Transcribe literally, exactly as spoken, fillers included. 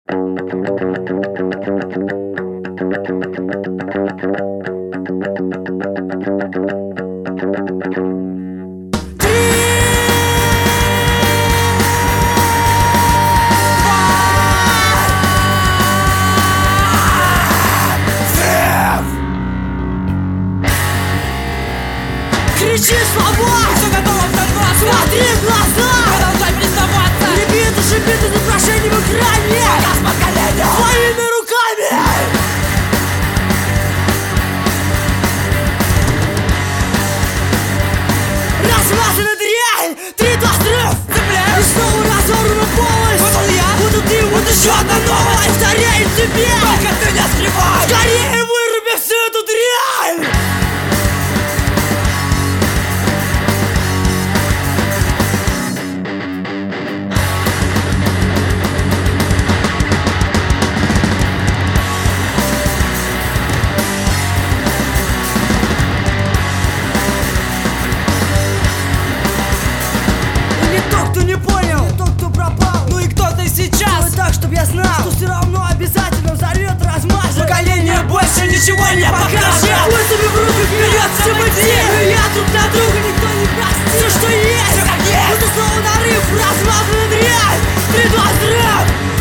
Кричи слова, все готово взорваться. Смотри в глаза, продолжай признаваться. Ребята, шипиты за прошение в экране. Показ поколения своими руками. Размазана дрянь, три, два, взрыв. Цепляешь, И снова разорвана полость. вот он я, Вот и ты, вот еще одна новая. Повторяет тебе, только ты не скрывай. скорее выруби всю эту дрянь. Кто не понял, не тот, кто пропал. Ну и кто ты сейчас? Делай так, чтоб я знал, что все равно обязательно взорвет, размажет. Поколение больше ничего не покажет. Пальцами в руки вперед, все мы те. Но я друг для друга, никто не простит. Все, что есть, Все как есть. это снова нарыв, размазанная дрянь. Три, два, взрыв.